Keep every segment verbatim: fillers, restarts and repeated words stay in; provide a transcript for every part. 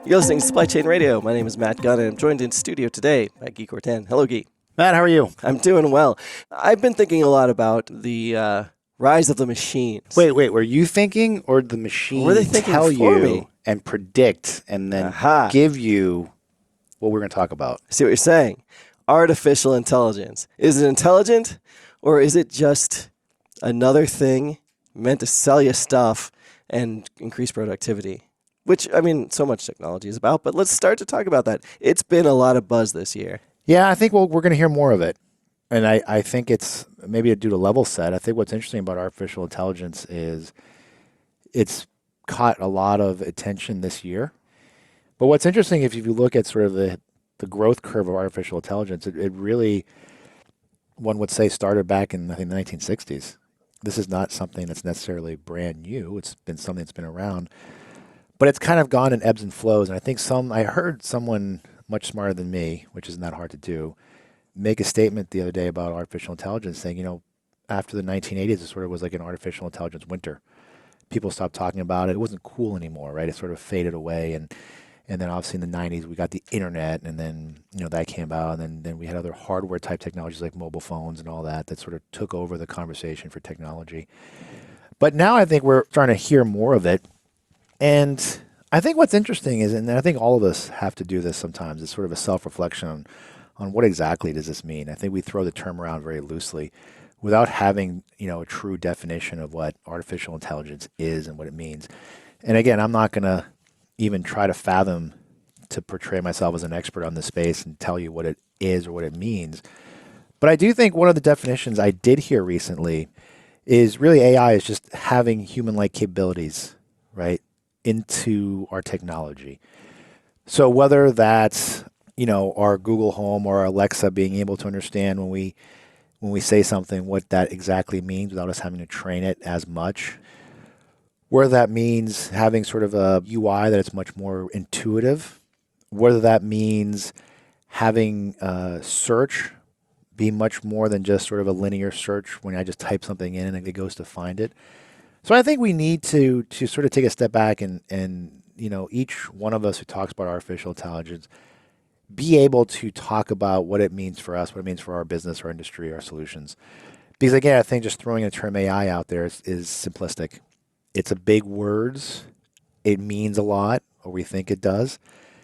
You're listening to Supply Chain Radio. My name is Matt Gunn, and I'm joined in studio today by Guy Cortan. Hello, Guy. Matt, how are you? I'm doing well. I've been thinking a lot about the uh, rise of the machines. Wait, wait, were you thinking or the machine Were they thinking tell for you me? and predict and then Aha. give you what we're going to talk about? I see what you're saying. Artificial intelligence. Is it intelligent, or is it just another thing meant to sell you stuff and increase productivity? Which, I mean, so much technology is about, but let's start to talk about that. It's been a lot of buzz this year. Yeah, I think we'll, we're going to hear more of it. And I, I think it's maybe due to level set. I think what's interesting about artificial intelligence is it's caught a lot of attention this year. But what's interesting, if you look at sort of the, the growth curve of artificial intelligence, it, it really, one would say, started back in, I think, the nineteen sixties. This is not something that's necessarily brand new. It's been something that's been around. But it's kind of gone in ebbs and flows. And I think some, I heard someone much smarter than me, which isn't that hard to do, make a statement the other day about artificial intelligence saying, you know, after the nineteen eighties, it sort of was like an artificial intelligence winter. People stopped talking about it. It wasn't cool anymore, right? It sort of faded away. And and then obviously in the nineties, we got the internet, and then, you know, that came out. And then, then we had other hardware type technologies like mobile phones and all that that sort of took over the conversation for technology. But now I think we're starting to hear more of it. And I think what's interesting is, and I think all of us have to do this sometimes, it's sort of a self-reflection on, on what exactly does this mean. I think we throw the term around very loosely without having, you know, a true definition of what artificial intelligence is and what it means. And again, I'm not going to even try to fathom to portray myself as an expert on this space and tell you what it is or what it means. But I do think one of the definitions I did hear recently is really A I is just having human-like capabilities, right, into our technology. So whether that's, you know, our Google Home or our Alexa being able to understand when we when we say something, what that exactly means without us having to train it as much, whether that means having sort of a U I that is much more intuitive, whether that means having uh, search be much more than just sort of a linear search when I just type something in and it goes to find it. So I think we need to to sort of take a step back and, and you know, each one of us who talks about artificial intelligence be able to talk about what it means for us, what it means for our business, our industry, our solutions. Because again, I think just throwing the term A I out there is, is simplistic. It's a big words. It means a lot, or we think it does.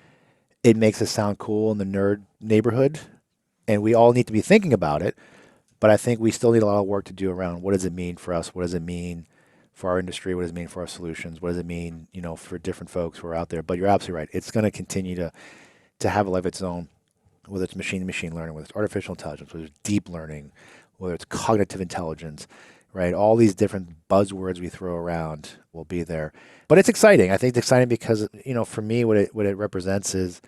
It makes us sound cool in the nerd neighborhood, and we all need to be thinking about it. But I think we still need a lot of work to do around what does it mean for us? What does it mean for our industry? What does it mean for our solutions? What does it mean, you know, for different folks who are out there? But you're absolutely right. It's going to continue to to have a life of its own, whether it's machine to machine learning, whether it's artificial intelligence, whether it's deep learning, whether it's cognitive intelligence, right? All these different buzzwords we throw around will be there. But it's exciting. I think it's exciting because, you know, for me, what it what it represents is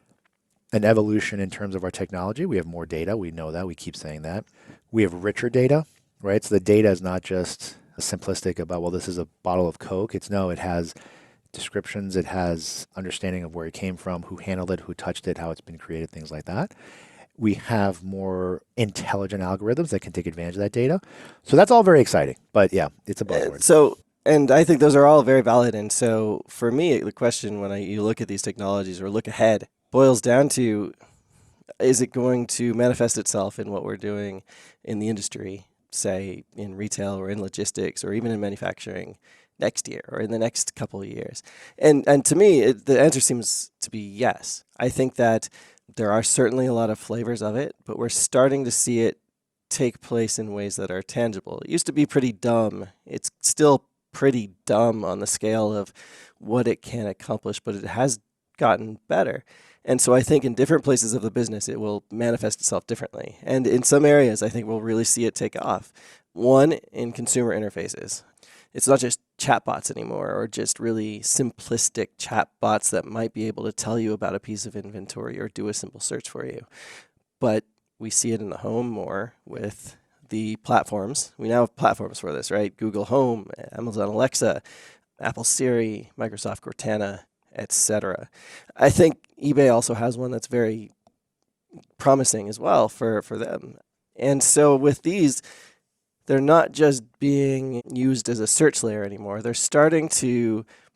an evolution in terms of our technology. We have more data. We know that. We keep saying that. We have richer data, right? So the data is not just simplistic about, well, this is a bottle of Coke. It's no, it has descriptions. It has understanding of where it came from, who handled it, who touched it, how it's been created, things like that. We have more intelligent algorithms that can take advantage of that data. So that's all very exciting. But yeah, it's a buzzword. Uh, so, and I think those are all very valid. And so for me, the question when I, you look at these technologies or look ahead boils down to, is it going to manifest itself in what we're doing in the industry, say in retail or in logistics or even in manufacturing next year or in the next couple of years? And and to me, it, the answer seems to be yes. I think that there are certainly a lot of flavors of it, but we're starting to see it take place in ways that are tangible. It used to be pretty dumb. It's still pretty dumb on the scale of what it can accomplish, but it has gotten better. And so I think in different places of the business, it will manifest itself differently. And in some areas, I think we'll really see it take off. One, in consumer interfaces. It's not just chatbots anymore, or just really simplistic chatbots that might be able to tell you about a piece of inventory or do a simple search for you. But we see it in the home more with the platforms. We now have platforms for this, right? Google Home, Amazon Alexa, Apple Siri, Microsoft Cortana, et cetera. I think eBay also has one that's very promising as well for, for them. And so with these, they're not just being used as a search layer anymore. They're starting to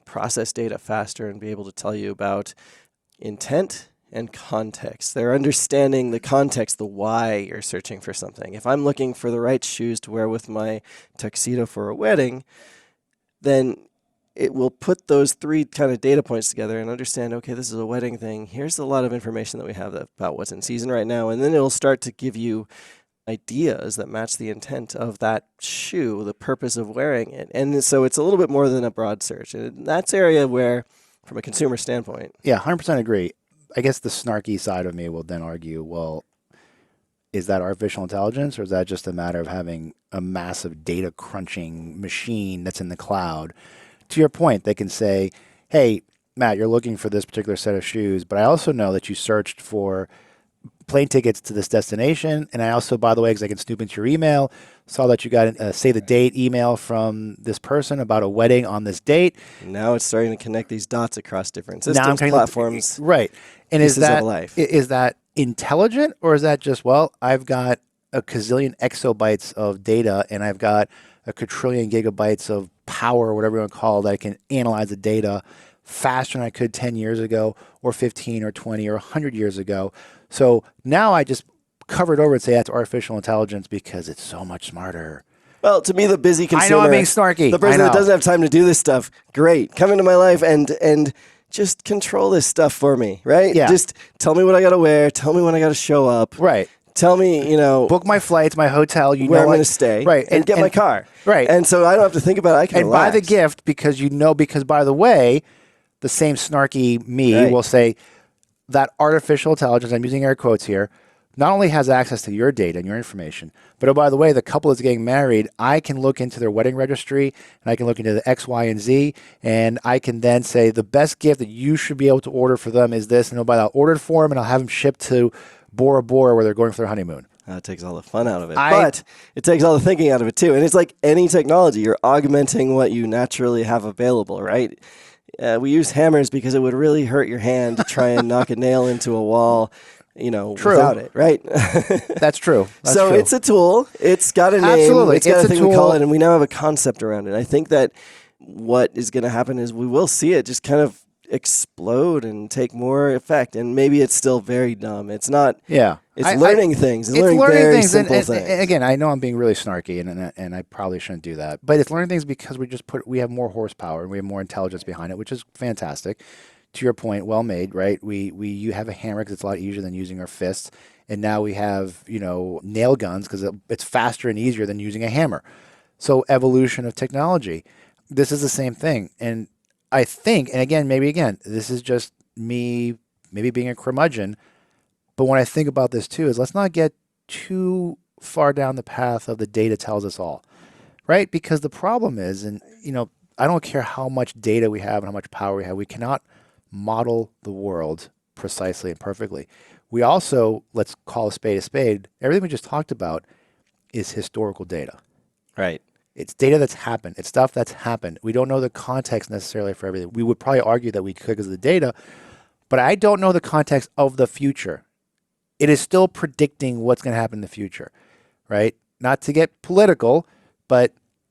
process data faster and be able to tell you about intent and context. They're understanding the context, the why you're searching for something. If I'm looking for the right shoes to wear with my tuxedo for a wedding, then it will put those three kind of data points together and understand, okay, this is a wedding thing. Here's a lot of information that we have that, about what's in season right now. And then it'll start to give you ideas that match the intent of that shoe, the purpose of wearing it. And so it's a little bit more than a broad search. And that's area where, from a consumer standpoint. Yeah, one hundred percent agree. I guess the snarky side of me will then argue, well, is that artificial intelligence, or is that just a matter of having a massive data crunching machine that's in the cloud? To your point, they can say, hey, Matt, you're looking for this particular set of shoes, but I also know that you searched for plane tickets to this destination. And I also, by the way, because I can snoop into your email, saw that you got a save the date email from this person about a wedding on this date. Now it's starting to connect these dots across different systems, now I'm platforms. Right. And is pieces that, of life. is that intelligent, or is that just, well, I've got a gazillion exabytes of data and I've got a quadrillion gigabytes of power, or whatever you want to call it, that I can analyze the data faster than I could ten years ago, or fifteen or twenty or one hundred years ago. So now I just cover it over and say that's artificial intelligence because it's so much smarter. Well, to me, the busy consumer, I know I'm being snarky. the person I know. that doesn't have time to do this stuff, great. Come into my life and and just control this stuff for me, right? Yeah. Just tell me what I got to wear. Tell me when I got to show up. Right. Tell me, you know, Book my flights, my hotel, you where know I'm what- going to stay, Right. and, get my car. Right. And so I don't have to think about it. I can and buy relax. the gift because you know, because by the way, the same snarky me Right. will say that artificial intelligence, I'm using air quotes here, not only has access to your data and your information, but oh, by the way, the couple that's getting married, I can look into their wedding registry and I can look into the X, Y, and Z, and I can then say the best gift that you should be able to order for them is this, and oh, by that, I'll order it for them and I'll have them shipped to Bora Bora where they're going for their honeymoon. That takes all the fun out of it. I- but it takes all the thinking out of it too. And it's like any technology, you're augmenting what you naturally have available, right? Uh, we use hammers because it would really hurt your hand to try and knock a nail into a wall, you know, True. without it, right? That's true. That's so true. it's a tool. It's got a name. Absolutely. It's got It's a a thing we call tool. it, and we now have a concept around it. I think that what is going to happen is we will see it just kind of explode and take more effect. And maybe it's still very dumb. It's not. yeah. It's I- I- learning things. It's, It's learning, learning very things, and, simple and, things. and again, I know I'm being really snarky, and, and and I probably shouldn't do that. But it's learning things because we just put we have more horsepower and we have more intelligence behind it, which is fantastic. To your point, well made, right? We we you have a hammer because it's a lot easier than using our fists, and now we have you know nail guns because it, it's faster and easier than using a hammer. So evolution of technology. This is the same thing, and I think, and again, maybe again, this is just me, maybe being a curmudgeon. But when I think about this too, is let's not get too far down the path of the data tells us all, right? Because the problem is, and you know, I don't care how much data we have and how much power we have, we cannot model the world precisely and perfectly. We also, let's call a spade a spade, everything we just talked about is historical data. Right. It's data that's happened. It's stuff that's happened. We don't know the context necessarily for everything. We would probably argue that we could because of the data, but I don't know the context of the future. It is still predicting what's going to happen in the future, right? Not to get political, but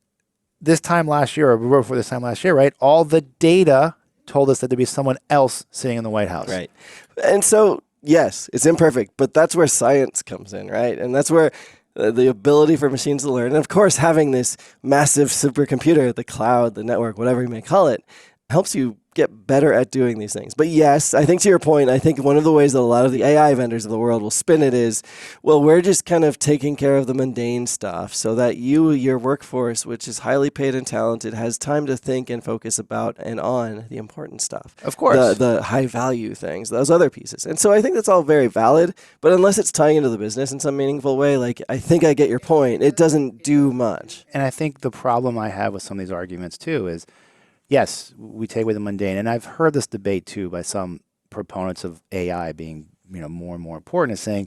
this time last year, or before this time last year, right? All the data told us that there'd be someone else sitting in the White House. Right. And so, yes, it's imperfect, but that's where science comes in, right? And that's where uh, the ability for machines to learn, and of course, having this massive supercomputer, the cloud, the network, whatever you may call it, helps you get better at doing these things. But yes, I think to your point, I think one of the ways that a lot of the A I vendors of the world will spin it is, well, we're just kind of taking care of the mundane stuff so that you, your workforce, which is highly paid and talented, has time to think and focus about and on the important stuff. Of course. The, the high value things, those other pieces. And so I think that's all very valid, but unless it's tying into the business in some meaningful way, like I think I get your point, it doesn't do much. And I think the problem I have with some of these arguments too is, yes, we take away the mundane, and I've heard this debate too by some proponents of A I being, you know, more and more important, is saying,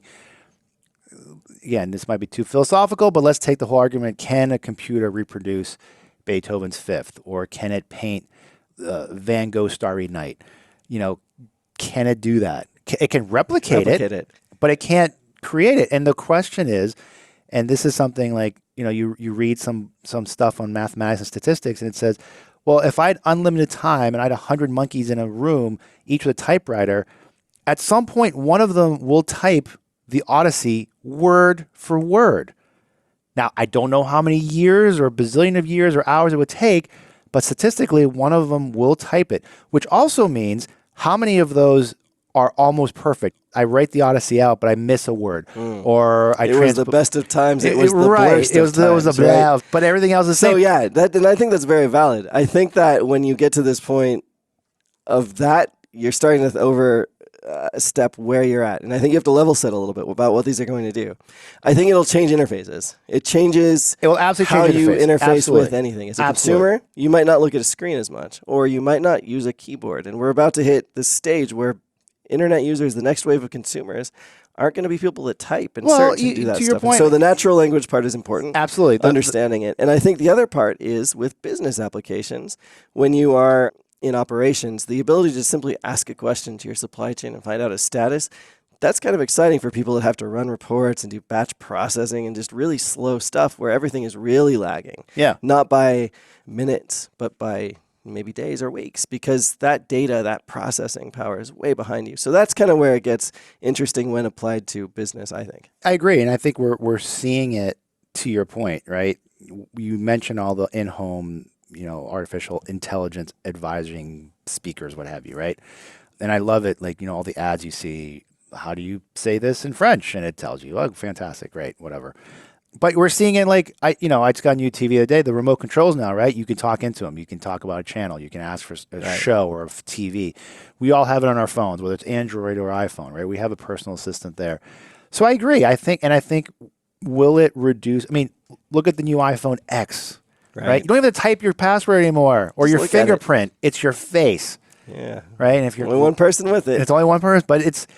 again, this might be too philosophical, but let's take the whole argument: can a computer reproduce Beethoven's Fifth, or can it paint uh, Van Gogh's Starry Night? You know, can it do that? Ca- It can replicate, Replicate it, it. but it can't create it. And the question is, and this is something like, you know, you you read some some stuff on mathematics and statistics, and it says, Well, if I had unlimited time and I had one hundred monkeys in a room, each with a typewriter, at some point, one of them will type the Odyssey word for word. Now, I don't know how many years or a bazillion of years or hours it would take, but statistically, one of them will type it, which also means how many of those are almost perfect. I write the Odyssey out, but I miss a word, mm. or I it was the best of times. It, it was the right. worst it was, of times. It was the right? best, but everything else is the so same. yeah, that and I think that's very valid. I think that when you get to this point of that, you're starting to over uh, step where you're at, and I think you have to level set a little bit about what these are going to do. I think it'll change interfaces. It changes. It will absolutely how change you interface, interface absolutely. with anything. As a absolutely. consumer, you might not look at a screen as much, or you might not use a keyboard. And we're about to hit this stage where internet users, the next wave of consumers, aren't going to be people that type and well, search you, and do that to stuff. Your point, so the natural language part is important. Absolutely. The, understanding the, it. And I think the other part is with business applications, when you are in operations, the ability to simply ask a question to your supply chain and find out a status, that's kind of exciting for people that have to run reports and do batch processing and just really slow stuff where everything is really lagging. Yeah. Not by minutes, but by maybe days or weeks, because that data, that processing power is way behind you. So that's kind of where it gets interesting when applied to business, I think. I agree. And I think we're we're seeing it, to your point, right? You mentioned all the in-home, you know, artificial intelligence advising speakers, what have you, right? And I love it. Like, you know, all the ads you see, how do you say this in French? And it tells you, oh, fantastic, great, whatever. But we're seeing it like, I, you know, I just got a new T V the other day, the remote controls now, right? You can talk into them. You can talk about a channel. You can ask for a right. show or a T V. We all have it on our phones, whether it's Android or iPhone, right? We have a personal assistant there. So I agree. I think, and I think, will it reduce, I mean, look at the new iPhone X, right? right? You don't even have to type your password anymore or just your fingerprint. It. It's your face. Yeah. Right? And if you're only one person with it. It's only one person, but it's,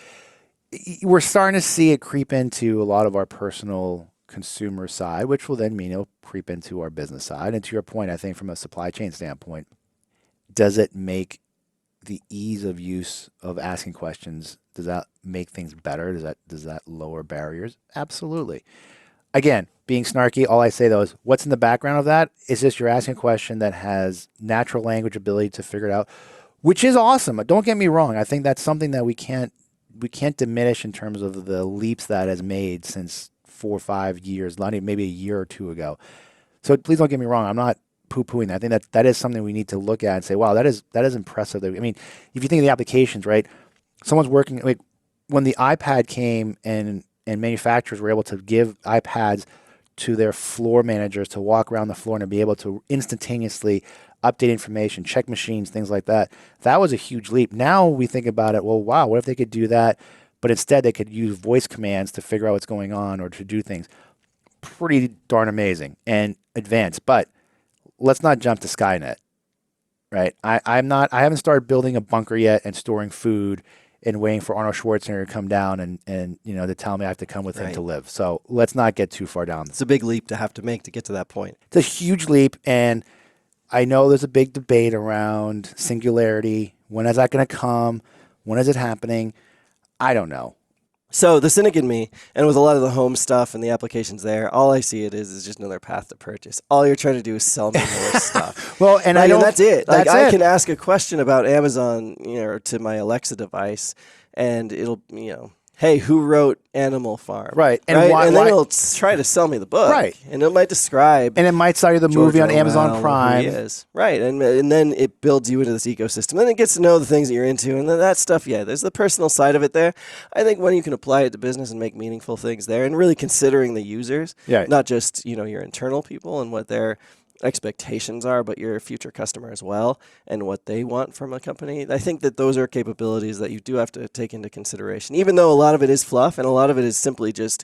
we're starting to see it creep into a lot of our personal consumer side, which will then mean it'll creep into our business side. And to your point, I think from a supply chain standpoint, does it make the ease of use of asking questions, does that make things better? Does that does that lower barriers? Absolutely. Again, being snarky, all I say though is what's in the background of that is just you're asking a question that has natural language ability to figure it out, which is awesome. Don't get me wrong. I think that's something that we can't we can't diminish in terms of the leaps that has made since four or five years, maybe a year or two ago. So please don't get me wrong. I'm not poo-pooing that. I think that that is something we need to look at and say, wow, that is that is impressive. I mean, if you think of the applications, right? Someone's working, like when the iPad came and, and manufacturers were able to give iPads to their floor managers to walk around the floor and to be able to instantaneously update information, check machines, things like that. That was a huge leap. Now we think about it, well, wow, what if they could do that? But instead, they could use voice commands to figure out what's going on or to do things. Pretty darn amazing and advanced. But let's not jump to Skynet, right? I, I'm not. I haven't started building a bunker yet and storing food and waiting for Arnold Schwarzenegger to come down and, and you know to tell me I have to come with right. him to live. So let's not get too far down. It's a big leap to have to make to get to that point. It's a huge leap, and I know there's a big debate around singularity. When is that going to come? When is it happening? I don't know. So the cynic in me, and with a lot of the home stuff and the applications there, all I see it is is just another path to purchase. All you're trying to do is sell me more stuff. Well, and like, I don't. And that's it. Like that's I it. can ask a question about Amazon, you know, to my Alexa device, and it'll, you know, hey, who wrote Animal Farm? Right, and right? Why, and then why, it'll try to sell me the book, right? And it might describe, and it might sell you the George movie on Orwell, Amazon Prime, who he is. Right? And and then it builds you into this ecosystem. Then it gets to know the things that you're into, and then that stuff. Yeah, there's the personal side of it there. I think when you can apply it to business and make meaningful things there, and really considering the users, yeah. not just you know your internal people and what they're expectations are, but your future customer as well and what they want from a company. I think that those are capabilities that you do have to take into consideration, even though a lot of it is fluff and a lot of it is simply just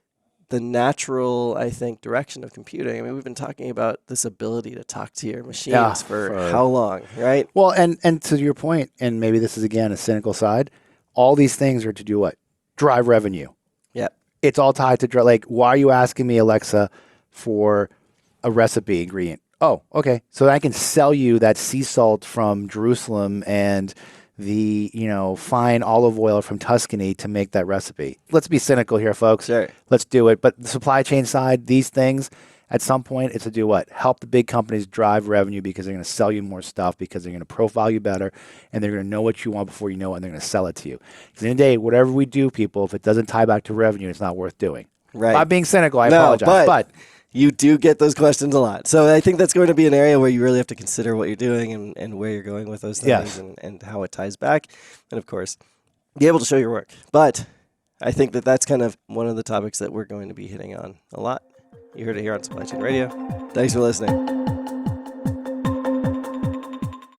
the natural, I think, direction of computing. I mean, we've been talking about this ability to talk to your machines yeah, for, for how long, right? Well, and, and to your point, and maybe this is, again, a cynical side, all these things are to do what? Drive revenue. Yep. It's all tied to, dri- like, why are you asking me, Alexa, for a recipe ingredient? Oh, okay. So I can sell you that sea salt from Jerusalem and the, you know, fine olive oil from Tuscany to make that recipe. Let's be cynical here, folks. Sure. Let's do it. But the supply chain side, these things, At some point, it's to do what? Help the big companies drive revenue because they're going to sell you more stuff, because they're going to profile you better, and they're going to know what you want before you know it, and they're going to sell it to you. Because at the end of the day, whatever we do, people, if it doesn't tie back to revenue, it's not worth doing. Right. I'm being cynical. I no, apologize. But, but you do get those questions a lot. So I think that's going to be an area where you really have to consider what you're doing and, and where you're going with those things Yes. and, and how it ties back. And, of course, be able to show your work. But I think that that's kind of one of the topics that we're going to be hitting on a lot. You heard it here on Supply Chain Radio. Thanks for listening.